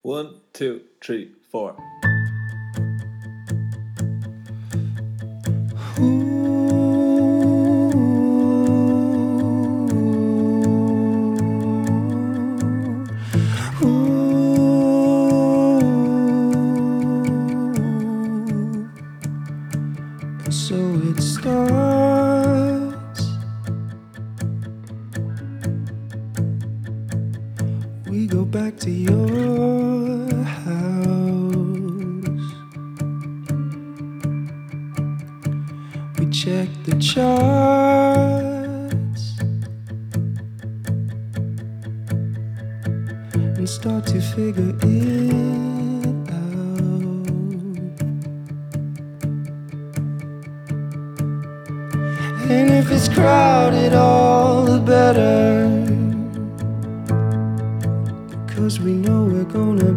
One, two, three, four. And so it starts. We go back to your house. We check the charts and start to figure it out. And if it's crowded, all the better.